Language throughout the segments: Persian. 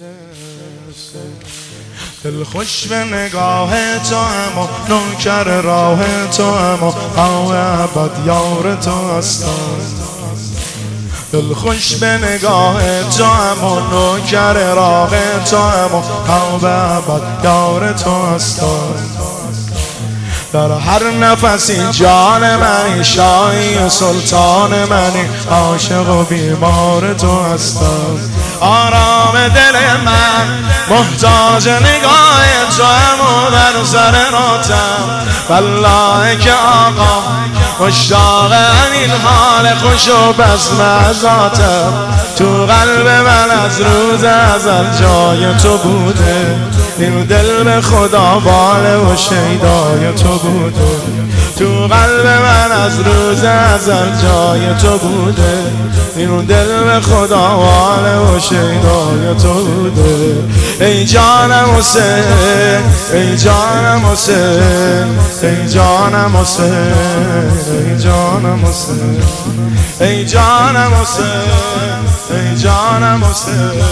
دل خوش به نگاه تو اما نوکر راه تو اما ابد یار تو هستم. دل خوش به نگاه تو اما نوکر راه تو اما ابد یار تو هستم. در هر نفسی جان منی شاهی و سلطان منی عاشق و بیمار تو هستم. آرام دل من محتاج نگاه تو هم و در سر راتم والله که آقا مشتاق این حال خوش و بزم ازاتم. تو قلب من از روز ازل جای تو بوده، این دل به خدا باله و شیدای تو بوده. تو قلب من از روز ازل جای تو بوده، این دل به خدا باله و شیدای تو بوده. ای جانم حسین، ای جانم حسین، ای جانم حسین، ای جانم حسین، ای جانم حسین، ای جانم حسین.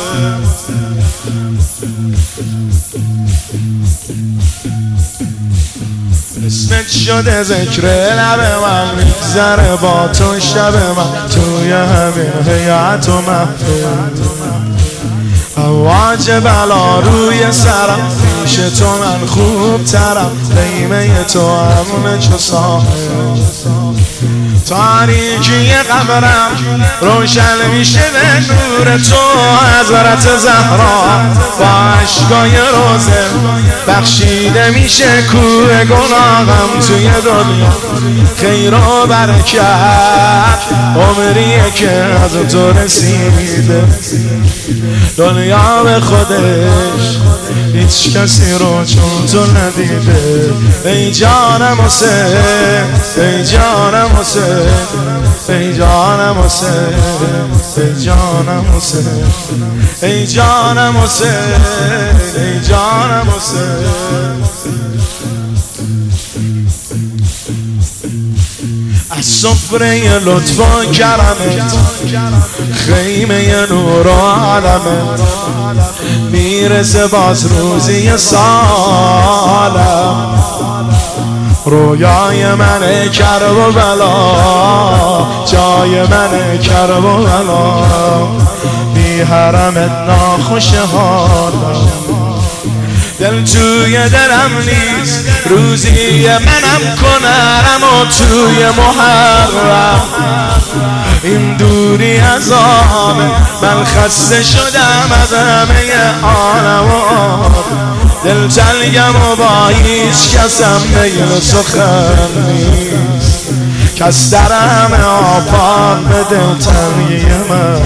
اسمت شده ذکر لب من میگذره با تو شب من توی همین هیئت و محفل. امواج بلا روی سرم پیش تو من خوب ترم، خیمه تو امن چو ساحل. تاریکی قبرم روشن میشه به نور تو حضرت زهرا، با عشقای روزه بخشیده میشه کوه گناهم توی دنیا. خیر و برکت عمریه که از تو رسیده، دنیا به خودش هیچ کسی رو چون تو ندیده. ای جانم حسین، ای جانم حسین، ای جانم حسین، ای جانم حسین، ای جانم حسین، ای جانم حسین. از سفره لطف و کرمت خیمه نور و علمت میرسه باز روزی سالم. رویای من کرب و بلا، جای من کرب و بلا، بی حرمت ناخوش حالم. دل توی دلم نیست روزی منم کنرم و توی محرم این دوری از آمه. من خسته شدم از همه عالم و دل تلگم و با هیچ کسم میل سخن نیست. کس در همه آفاق به دل تنگی من.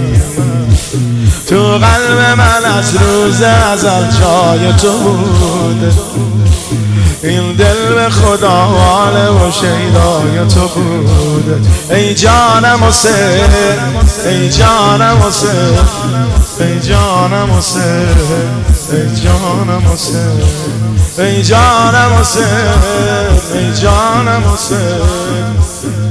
تو قلب من از روز ازل جای تو بوده، این دل به خدا واله و شیدای تو بوده. ای جانم حسین، ای جانم حسین، ای جانم حسین، ای جانم حسین، ای جانم حسین، ای جانم حسین.